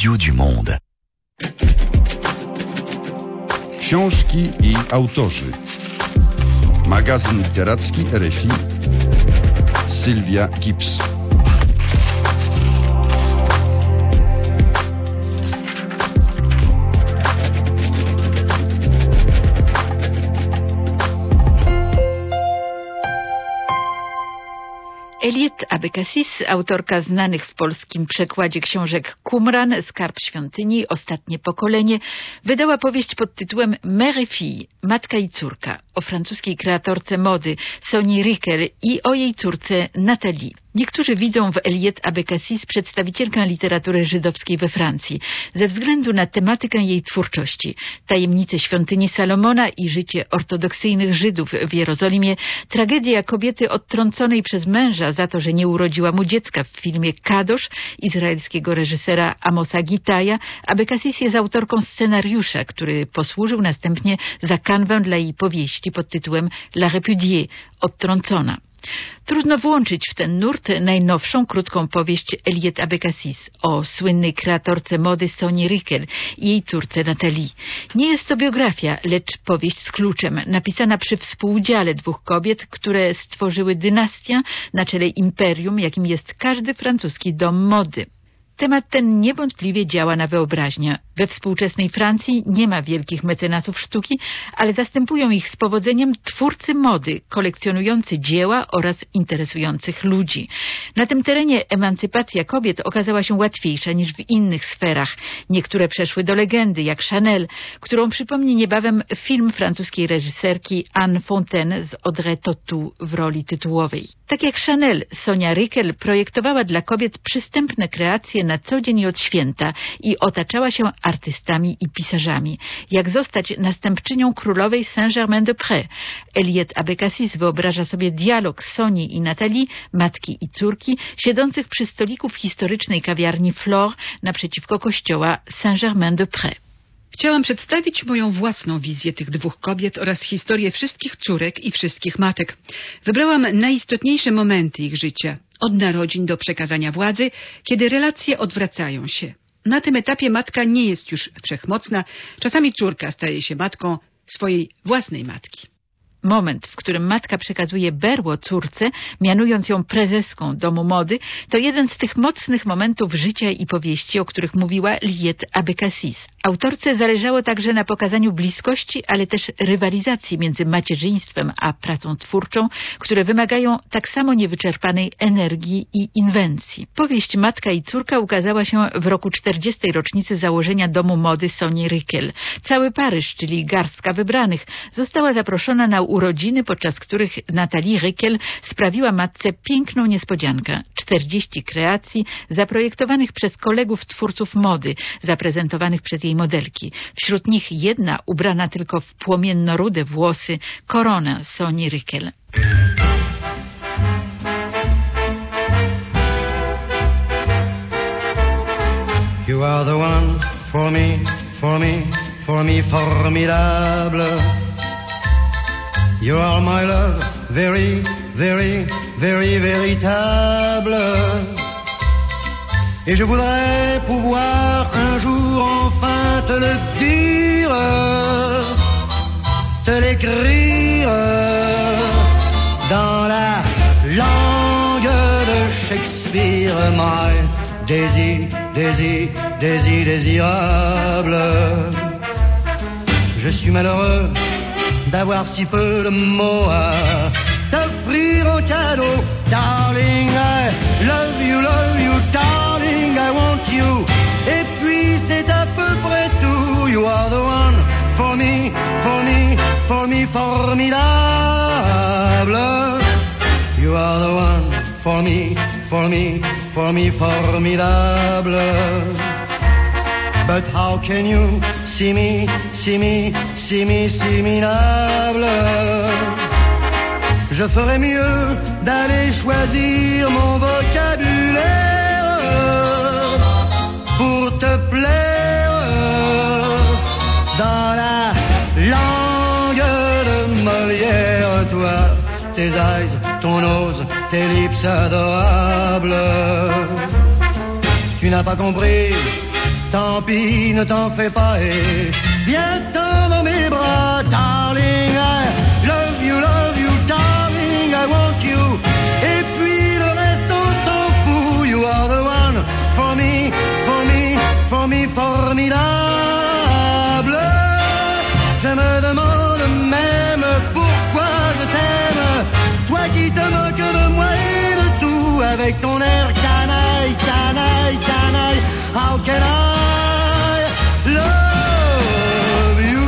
radio du monde. Książki i autorzy. Magazyn literacki RFI. Sylwia Gibbs. Eliette Abécassis, autorka znanych w polskim przekładzie książek Qumran, Skarb świątyni, Ostatnie pokolenie, wydała powieść pod tytułem Mère et fille, Matka i córka, o francuskiej kreatorce mody Sonia Rykiel i o jej córce Nathalie. Niektórzy widzą w Eliette Abécassis przedstawicielkę literatury żydowskiej we Francji, ze względu na tematykę jej twórczości. Tajemnice świątyni Salomona i życie ortodoksyjnych Żydów w Jerozolimie, tragedia kobiety odtrąconej przez męża za to, że nie urodziła mu dziecka w filmie Kadosz izraelskiego reżysera Amosa Gitaja. Abécassis jest autorką scenariusza, który posłużył następnie za kanwę dla jej powieści pod tytułem La Répudiée, odtrącona. Trudno włączyć w ten nurt najnowszą krótką powieść Eliette Abécassis o słynnej kreatorce mody Sonii Rykiel i jej córce Nathalie. Nie jest to biografia, lecz powieść z kluczem, napisana przy współudziale dwóch kobiet, które stworzyły dynastię na czele imperium, jakim jest każdy francuski dom mody. Temat ten niewątpliwie działa na wyobraźnię. We współczesnej Francji nie ma wielkich mecenasów sztuki, ale zastępują ich z powodzeniem twórcy mody, kolekcjonujący dzieła oraz interesujących ludzi. Na tym terenie emancypacja kobiet okazała się łatwiejsza niż w innych sferach. Niektóre przeszły do legendy, jak Chanel, którą przypomni niebawem film francuskiej reżyserki Anne Fontaine z Audrey Tautou w roli tytułowej. Tak jak Chanel, Sonia Rykiel projektowała dla kobiet przystępne kreacje na co dzień i od święta i otaczała się artystami i pisarzami. Jak zostać następczynią królowej Saint-Germain-des-Prés? Eliette Abécassis wyobraża sobie dialog Sonii i Nathalie, matki i córki, siedzących przy stoliku w historycznej kawiarni Flore naprzeciwko kościoła Saint-Germain-des-Prés. Chciałam przedstawić moją własną wizję tych dwóch kobiet oraz historię wszystkich córek i wszystkich matek. Wybrałam najistotniejsze momenty ich życia, od narodzin do przekazania władzy, kiedy relacje odwracają się. Na tym etapie matka nie jest już wszechmocna, czasami córka staje się matką swojej własnej matki. Moment, w którym matka przekazuje berło córce, mianując ją prezeską domu mody, to jeden z tych mocnych momentów życia i powieści, o których mówiła Eliette Abécassis. Autorce zależało także na pokazaniu bliskości, ale też rywalizacji między macierzyństwem a pracą twórczą, które wymagają tak samo niewyczerpanej energii i inwencji. Powieść Matka i córka ukazała się w roku 40. rocznicy założenia domu mody Sonii Rykiel. Cały Paryż, czyli garstka wybranych, została zaproszona na urodziny, podczas których Nathalie Rykiel sprawiła matce piękną niespodziankę. 40 kreacji zaprojektowanych przez kolegów twórców mody, zaprezentowanych przez jej modelki. Wśród nich jedna ubrana tylko w płomienno-rude włosy, korona Sonii Rykiel. You are the one for me, for me, for me, formidable. You are my love, very, very, very, véritable. Et je voudrais pouvoir un jour enfin te le dire, te l'écrire dans la langue de Shakespeare. My Daisy, Daisy, Daisy, désirable. Je suis malheureux d'avoir si peu de mots à t'offrir en cadeau. Darling, I love you, darling, I want you. Et puis c'est à peu près tout. You are the one for me, for me, for me, formidable. You are the one for me, for me, for me, formidable. But how can you see me, see me, see me, see me minable? Je ferais mieux d'aller choisir mon vocabulaire pour te plaire dans la langue de Molière. Toi, tes eyes, ton nose, tes lips adorables. Tu n'as pas compris tant pis, ne t'en fais pas et viens-t'en dans mes bras, darling, I love you, darling, I want you. Et puis le reste on s'en fout, you are the one for me, formidable. Je me demande même pourquoi je t'aime, toi qui te moques de moi et de tout, avec ton air canaille, canaille, canaille. How can I love you?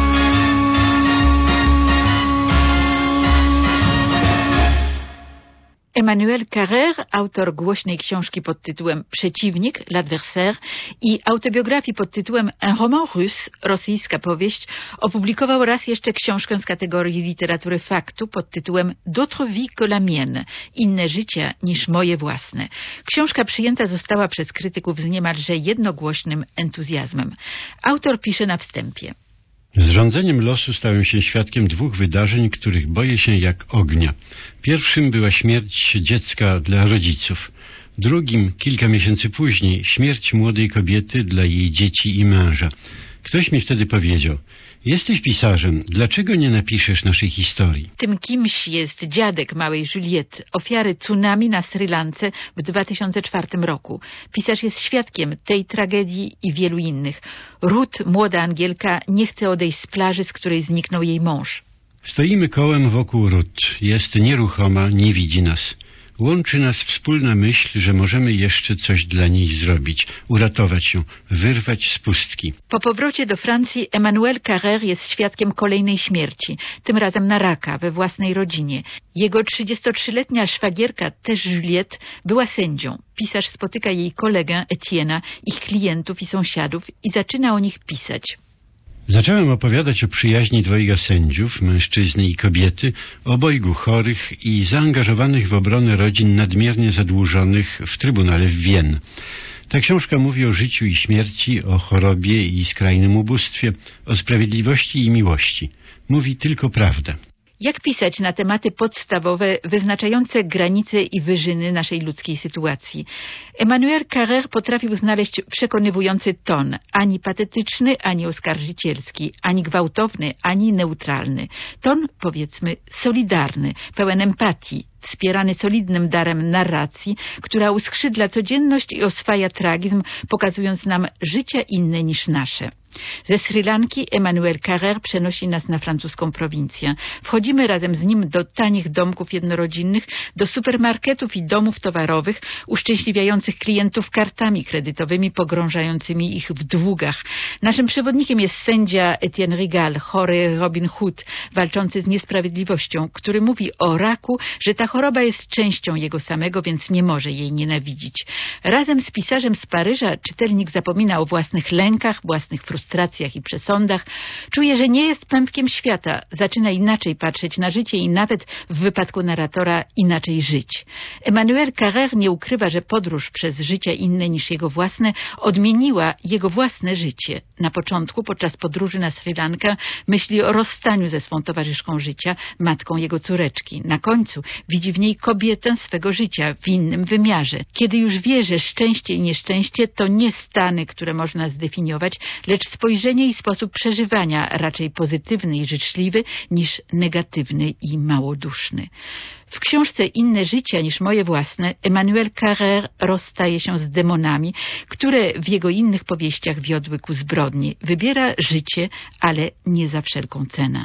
Emmanuel Carrère, autor głośnej książki pod tytułem Przeciwnik, l'adversaire i autobiografii pod tytułem Un roman russe, rosyjska powieść, opublikował raz jeszcze książkę z kategorii literatury faktu pod tytułem D'autres vies que la mienne, inne życia niż moje własne. Książka przyjęta została przez krytyków z niemalże jednogłośnym entuzjazmem. Autor pisze na wstępie. Z rządzeniem losu stałem się świadkiem dwóch wydarzeń, których boję się jak ognia. Pierwszym była śmierć dziecka dla rodziców. Drugim, kilka miesięcy później, śmierć młodej kobiety dla jej dzieci i męża. Ktoś mi wtedy powiedział: jesteś pisarzem, dlaczego nie napiszesz naszej historii? Tym kimś jest dziadek małej Juliety, ofiary tsunami na Sri Lance w 2004 roku. Pisarz jest świadkiem tej tragedii i wielu innych. Ruth, młoda Angielka, nie chce odejść z plaży, z której zniknął jej mąż. Stoimy kołem wokół Ruth. Jest nieruchoma, nie widzi nas. Łączy nas wspólna myśl, że możemy jeszcze coś dla niej zrobić, uratować ją, wyrwać z pustki. Po powrocie do Francji Emmanuel Carrère jest świadkiem kolejnej śmierci, tym razem na raka, we własnej rodzinie. Jego 33-letnia szwagierka, też Juliette, była sędzią. Pisarz spotyka jej kolegę Etienne'a, ich klientów i sąsiadów i zaczyna o nich pisać. Zacząłem opowiadać o przyjaźni dwojga sędziów, mężczyzny i kobiety, obojgu chorych i zaangażowanych w obronę rodzin nadmiernie zadłużonych w Trybunale w Wien. Ta książka mówi o życiu i śmierci, o chorobie i skrajnym ubóstwie, o sprawiedliwości i miłości. Mówi tylko prawdę. Jak pisać na tematy podstawowe, wyznaczające granice i wyżyny naszej ludzkiej sytuacji? Emmanuel Carrère potrafił znaleźć przekonywujący ton, ani patetyczny, ani oskarżycielski, ani gwałtowny, ani neutralny. Ton, powiedzmy, solidarny, pełen empatii, wspierany solidnym darem narracji, która uskrzydla codzienność i oswaja tragizm, pokazując nam życia inne niż nasze. Ze Sri Lanki Emmanuel Carrère przenosi nas na francuską prowincję. Wchodzimy razem z nim do tanich domków jednorodzinnych, do supermarketów i domów towarowych, uszczęśliwiających klientów kartami kredytowymi, pogrążającymi ich w długach. Naszym przewodnikiem jest sędzia Etienne Rigal, chory Robin Hood, walczący z niesprawiedliwością, który mówi o raku, że ta choroba jest częścią jego samego, więc nie może jej nienawidzić. Razem z pisarzem z Paryża czytelnik zapomina o własnych lękach, własnych frustracjach i przesądach. Czuje, że nie jest pępkiem świata. Zaczyna inaczej patrzeć na życie i nawet w wypadku narratora inaczej żyć. Emmanuel Carrère nie ukrywa, że podróż przez życia inne niż jego własne odmieniła jego własne życie. Na początku, podczas podróży na Sri Lankę, myśli o rozstaniu ze swą towarzyszką życia, matką jego córeczki. Na końcu widzi w niej kobietę swego życia w innym wymiarze. Kiedy już wie, że szczęście i nieszczęście to nie stany, które można zdefiniować, lecz spojrzenie i sposób przeżywania, raczej pozytywny i życzliwy niż negatywny i małoduszny. W książce Inne życia niż moje własne Emmanuel Carrère rozstaje się z demonami, które w jego innych powieściach wiodły ku zbrodni. Wybiera życie, ale nie za wszelką cenę.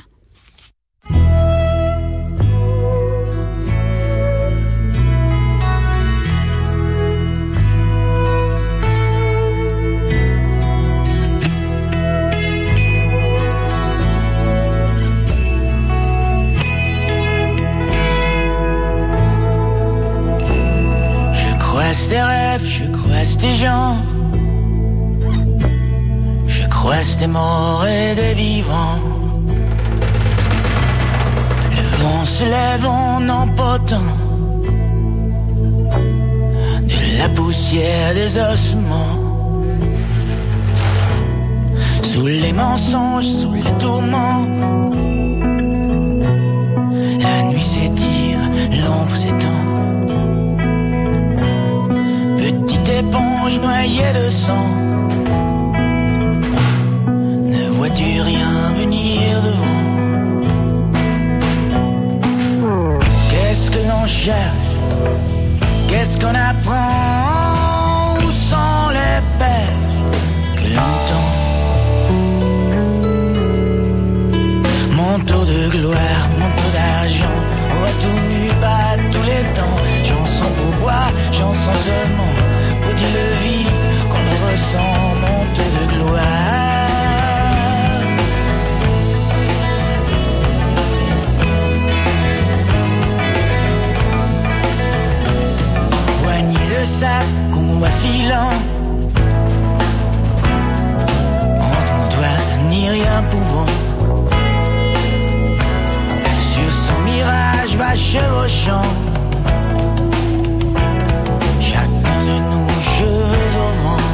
Des rêves, je croise des gens, je croise des morts et des vivants. Le vent se lève en emportant de la poussière des ossements. Sous les mensonges, sous les tourments, la nuit s'étire, l'ombre s'étend. Petite éponge noyée de sang, vois-tu rien venir devant? Qu'est-ce que l'on cherche? Qu'est-ce qu'on apprend? Où sont les perches que l'on tend? Manteau de gloire, manteau d'argent, on va tout nu, pas tous les temps. Chanson pour boire, chanson seulement pour dire le vide qu'on le ressent. Manteau de gloire. Poignée de sac qu'on voit filant, on doit ni rien pouvant. Va chevauchant, chacun de nous cheveux au vent.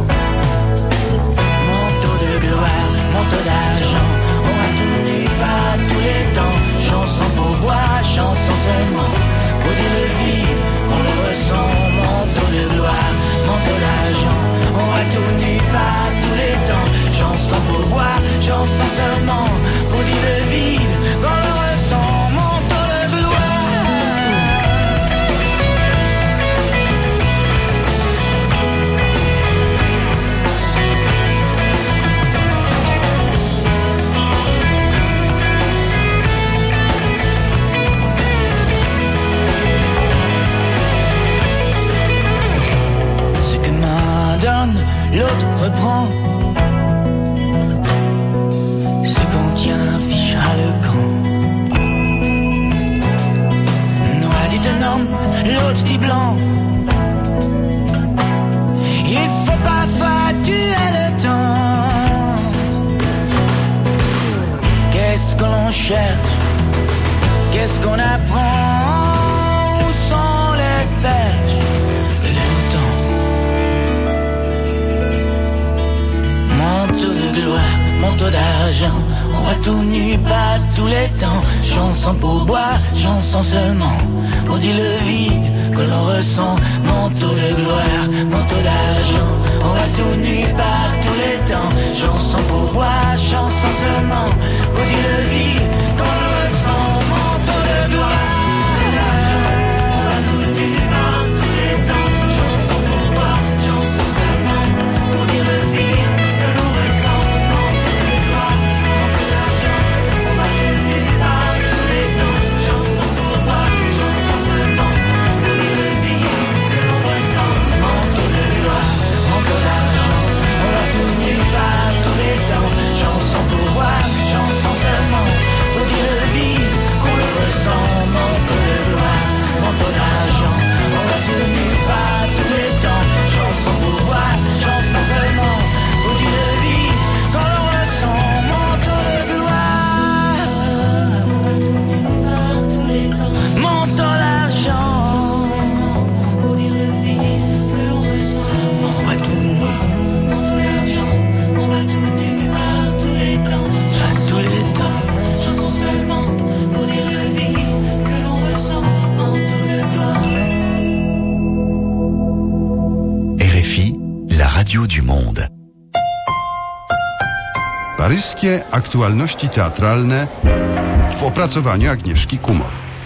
Manteau de gloire, manteau d'argent, on va tout nu, pas tous les temps. Chanson pour boire, chanson seulement pour dire le vide qu'on le ressent. Manteau de gloire, manteau d'argent, on va tout nu, pas tous les temps. Chanson pour boire, chanson seulement pour dire le vide qu'on le ressent. L'autre reprend, ce qu'on tient fichera le camp. Noir dit un homme, l'autre dit blanc. Il faut parfois tuer le temps. Qu'est-ce qu'on cherche? Qu'est-ce qu'on apprend? Où sont les perches? Manteau de gloire, manteau d'argent, on va tout nu, pas tous les temps. Chanson pour boire, chanson seulement pour dire le vide que l'on ressent. Manteau de gloire, manteau d'argent, on va tout nu, pas tous les temps. Chanson pour boire, chanson seulement pour dire le vide que l'on ressent. Manteau de gloire, on va tout nu, pas tous les temps. Chanson pour boire, chanson seulement pour dire le vide. Du monde. Paryskie aktualności teatralne w opracowaniu Agnieszki Kumor.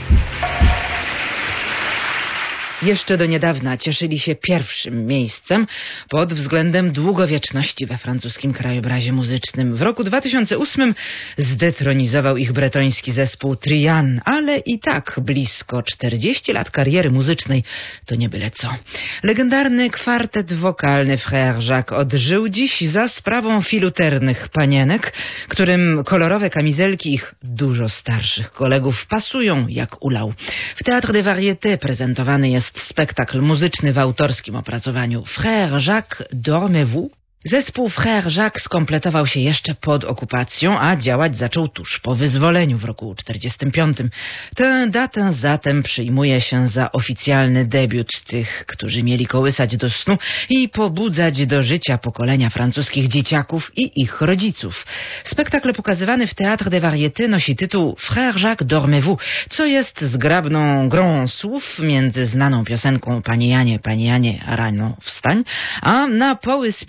Jeszcze do niedawna cieszyli się pierwszym miejscem pod względem długowieczności we francuskim krajobrazie muzycznym. W roku 2008 zdetronizował ich bretoński zespół Trian, ale i tak blisko 40 lat kariery muzycznej to nie byle co. Legendarny kwartet wokalny Frère Jacques odżył dziś za sprawą filuternych panienek, którym kolorowe kamizelki ich dużo starszych kolegów pasują jak ulał. W Théâtre des Variétés prezentowany jest spektakl muzyczny w autorskim opracowaniu Frère Jacques Dormez-vous. Zespół Frère Jacques skompletował się jeszcze pod okupacją, a działać zaczął tuż po wyzwoleniu w roku 1945. Tę datę zatem przyjmuje się za oficjalny debiut tych, którzy mieli kołysać do snu i pobudzać do życia pokolenia francuskich dzieciaków i ich rodziców. Spektakl pokazywany w Théâtre des Variétés nosi tytuł Frère Jacques Dormez-vous, co jest zgrabną grą słów między znaną piosenką Panie Janie, rano wstań, a na poły spirytystyczne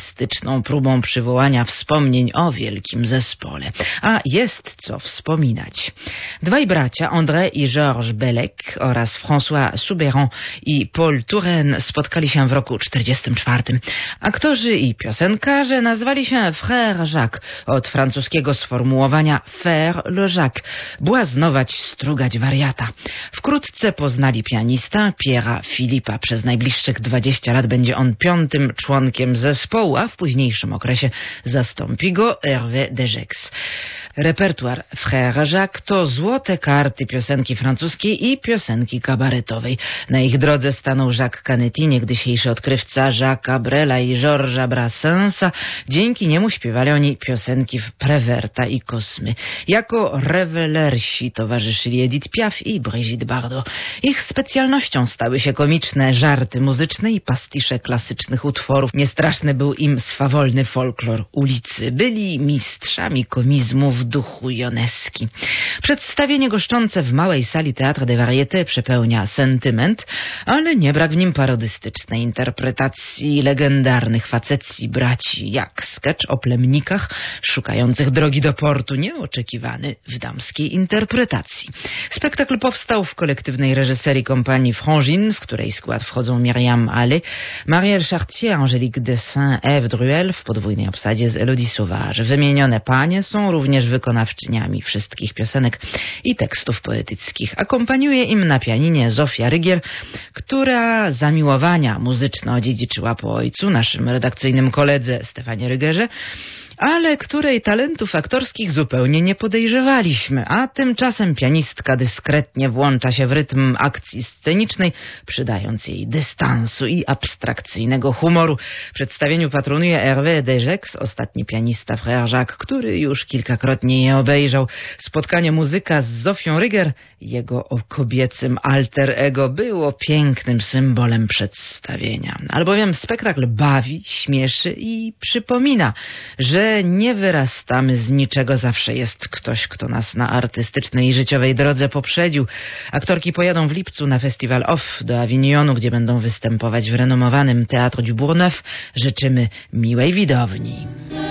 artystyczną próbą przywołania wspomnień o wielkim zespole. A jest co wspominać. Dwaj bracia, André i Georges Bellec oraz François Soubeyran i Paul Touraine spotkali się w roku 1944. Aktorzy i piosenkarze nazwali się Frère Jacques, od francuskiego sformułowania faire le Jacques, błaznować, strugać wariata. Wkrótce poznali pianista Pierre'a Philippa. Przez najbliższych 20 lat będzie on 5. członkiem zespołu, a w późniejszym okresie zastąpi go Hervé Degex. Repertuar Frère Jacques to złote karty piosenki francuskiej i piosenki kabaretowej. Na ich drodze stanął Jacques Canetti, niegdysiejszy odkrywca Jacques'a Brela i Georgesa Brassensa. Dzięki niemu śpiewali oni piosenki w Préverta i Cosmy. Jako rewelersi towarzyszyli Edith Piaf i Brigitte Bardot. Ich specjalnością stały się komiczne żarty muzyczne i pastisze klasycznych utworów. Niestraszny był im swawolny folklor ulicy. Byli mistrzami komizmu w duchu Ioneschi. Przedstawienie goszczące w małej sali Théâtre des Variétés przepełnia sentyment, ale nie brak w nim parodystycznej interpretacji legendarnych facecji braci, jak sketch o plemnikach szukających drogi do portu, nieoczekiwany w damskiej interpretacji. Spektakl powstał w kolektywnej reżyserii kompanii Frangine, w której skład wchodzą Myriam Allais, Marielle Chartier, Angélique Dessin, Ève Druel w podwójnej obsadzie z Élodie Sauvage. Wymienione panie są również wykonawczyniami wszystkich piosenek i tekstów poetyckich. Akompaniuje im na pianinie Zofia Rygier, która zamiłowania muzyczne odziedziczyła po ojcu, naszym redakcyjnym koledze Stefanie Rygerze, ale której talentów aktorskich zupełnie nie podejrzewaliśmy, a tymczasem pianistka dyskretnie włącza się w rytm akcji scenicznej, przydając jej dystansu i abstrakcyjnego humoru. Przedstawieniu patronuje Hervé Degex, ostatni pianista Frère Jacques, który już kilkakrotnie je obejrzał. Spotkanie muzyka z Zofią Ryger, jego kobiecym alter ego, było pięknym symbolem przedstawienia. Albowiem spektakl bawi, śmieszy i przypomina, że nie wyrastamy z niczego, zawsze jest ktoś, kto nas na artystycznej i życiowej drodze poprzedził. Aktorki pojadą w lipcu na Festival Off do Avignonu, gdzie będą występować w renomowanym Théâtre du Bourgneuf. Życzymy miłej widowni.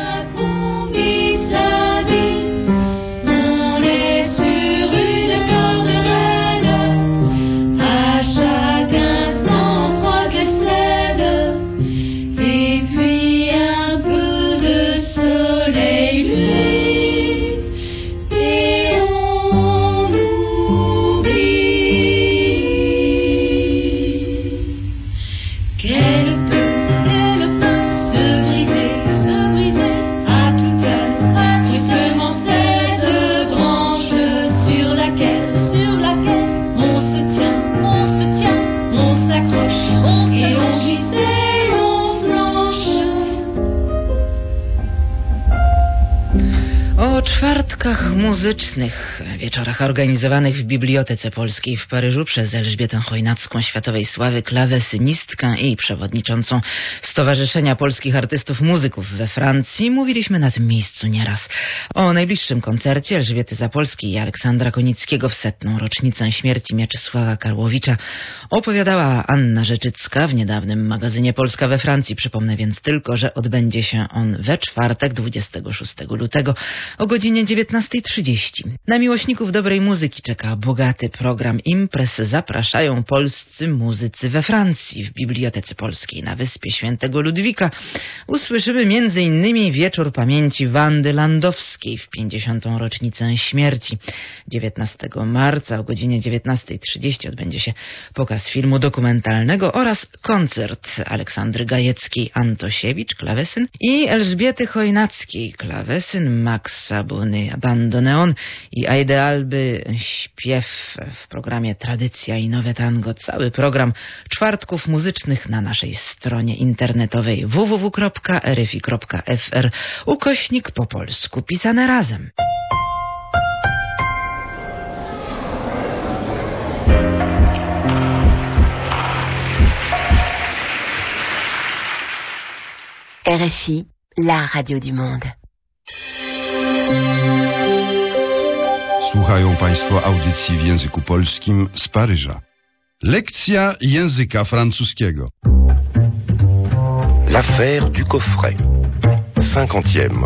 O czwartkach muzycznych, wieczorach organizowanych w Bibliotece Polskiej w Paryżu przez Elżbietę Chojnacką, światowej sławy klawesynistkę i przewodniczącą Stowarzyszenia Polskich Artystów Muzyków we Francji, mówiliśmy na tym miejscu nieraz. O najbliższym koncercie Elżbiety Zapolskiej i Aleksandra Konickiego w 100. rocznicę śmierci Mieczysława Karłowicza opowiadała Anna Rzeczycka w niedawnym magazynie Polska we Francji. Przypomnę więc tylko, że odbędzie się on we czwartek 26 lutego o godzinie 19:30. Na miłośników dobrej muzyki czeka bogaty program imprez. Zapraszają polscy muzycy we Francji. W Bibliotece Polskiej na Wyspie Świętego Ludwika usłyszymy m.in. wieczór pamięci Wandy Landowskiej w 50. rocznicę śmierci. 19 marca o godzinie 19:30 odbędzie się pokaz filmu dokumentalnego oraz koncert Aleksandry Gajeckiej-Antosiewicz, klawesyn, i Elżbiety Chojnackiej, klawesyn, Maxa Bony, bandoneon i Aide Alby, śpiew w programie Tradycja i Nowe Tango. Cały program czwartków muzycznych na naszej stronie internetowej www.rfi.fr / po polsku pisane razem. RFI, la radio du monde. Słuchają Państwo audycji w języku polskim z Paryża. Lekcja języka francuskiego. L'affaire du coffret. 50e.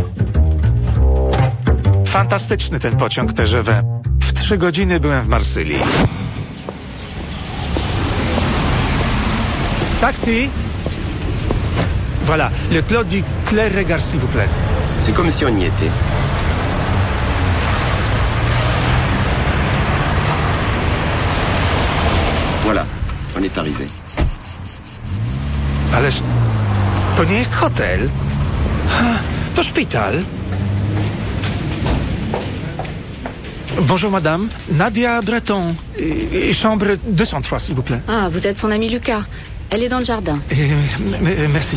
Fantastyczny ten pociąg TGV. W 3 godziny byłem w Marsylii. Taxi! Voilà, le Clos du Clair-Regard, s'il vous plaît. C'est comme si on y était. Voilà, on est arrivé. Ależ to nie jest hotel. To szpital. Bonjour madame, Nadia Breton, chambre 203 s'il vous plaît. Ah, vous êtes son ami Lucas. Elle est dans le jardin. Merci.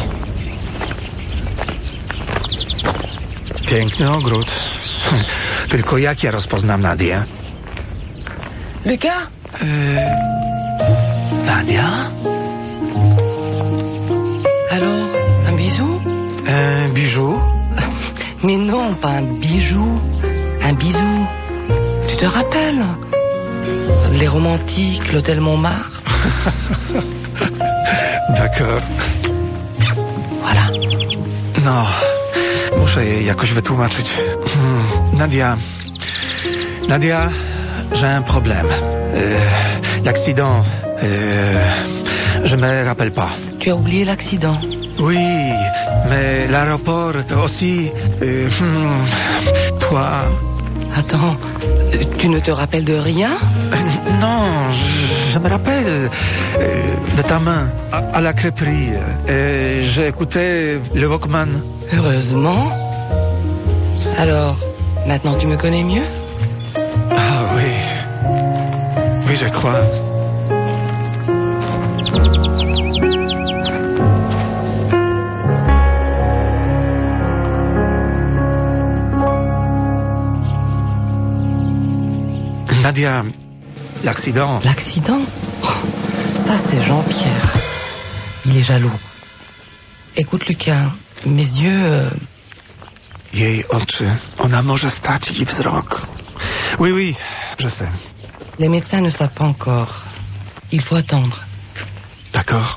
Piękny ogród. Tylko jak ja rozpoznam Nadię? Lucas? Nadia? Alors, un bisou? Un bijou? Mais non, pas un bijou. Un bisou. Tu te rappelles? Les romantiques, l'hôtel Montmartre. D'accord. Voilà. No, muszę jej jakoś wytłumaczyć. Nadia, j'ai un problème. L'accident, je me rappelle pas. Tu as oublié l'accident? Oui, mais l'aéroport aussi. Toi... Attends, tu ne te rappelles de rien? Non, je me rappelle de ta main à la crêperie. J'ai écouté le Walkman. Heureusement. Alors, maintenant tu me connais mieux? Ah oui. Oui, je crois. Nadia, l'accident... L'accident? Oh, ça, c'est Jean-Pierre. Il est jaloux. Écoute, Lucas, mes yeux... Jej oczy. Ona może stracić wzrok. Oui, oui, je sais. Les médecins ne savent pas encore. Il faut attendre. D'accord.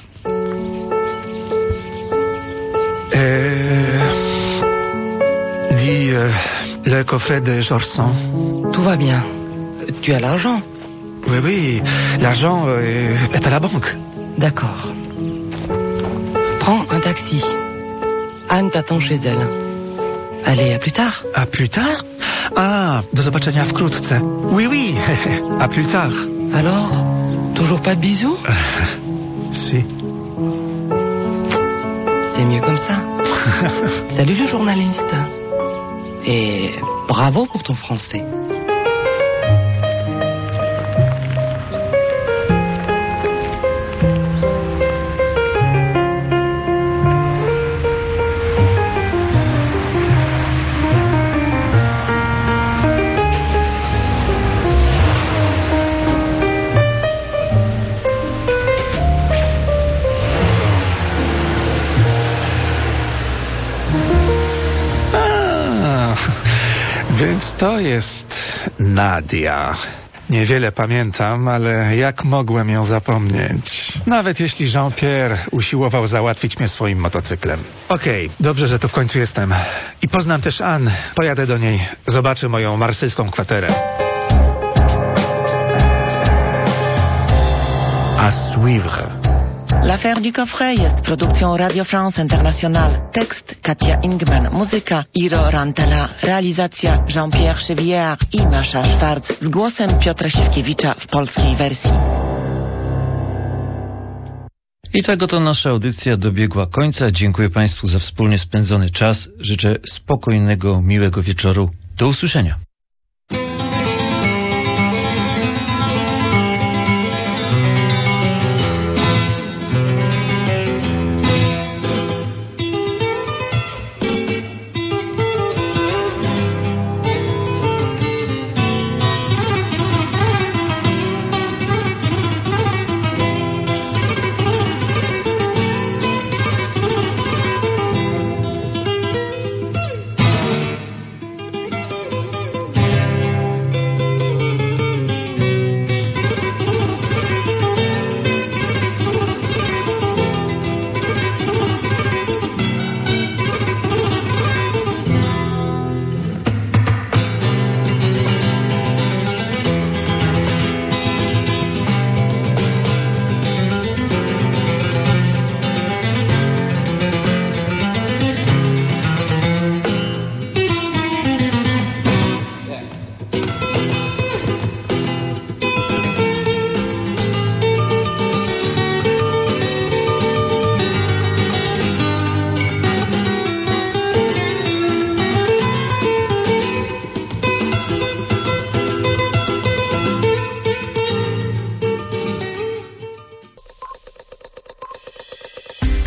Dis, le coffret de Georges. Tout va bien. Tu as l'argent? Oui, oui. L'argent est à la banque. D'accord. Prends un taxi. Anne t'attend chez elle. Allez, à plus tard. À plus tard? Ah, do zobaczenia wkrótce. Oui, oui. À plus tard. Alors, toujours pas de bisous? Si. C'est mieux comme ça. Salut le journaliste. Et bravo pour ton français. Więc to jest Nadia. Niewiele pamiętam, ale jak mogłem ją zapomnieć? Nawet jeśli Jean-Pierre usiłował załatwić mnie swoim motocyklem. Okej, dobrze, że tu w końcu jestem. I poznam też Anne. Pojadę do niej. Zobaczę moją marsylską kwaterę. À suivre. L'affaire du coffret jest produkcją Radio France International. Tekst Katia Ingman, muzyka Iro Rantala, realizacja Jean-Pierre Chevillard i Masza Szwarc z głosem Piotra Siewkiewicza w polskiej wersji. I tak oto nasza audycja dobiegła końca. Dziękuję Państwu za wspólnie spędzony czas. Życzę spokojnego, miłego wieczoru. Do usłyszenia.